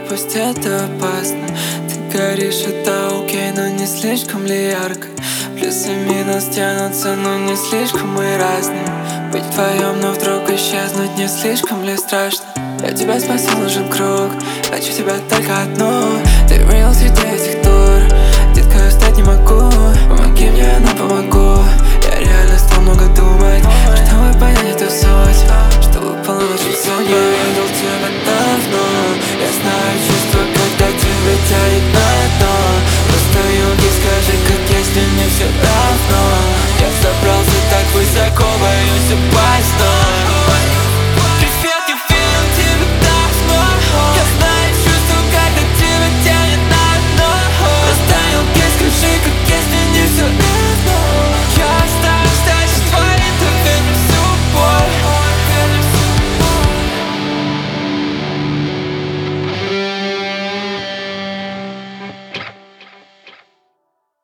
пусть это опасно. Ты горишь, это окей, но не слишком ли ярко? Плюс и минус тянутся, но не слишком мы разные. Быть вдвоем, но вдруг исчезнуть не слишком ли страшно? Я тебя спасу, нужен круг, хочу тебя только одну. Ты real среди этих тур, детка, я встать не могу. Помоги мне, но помогу. Я реально стал много думать, чтобы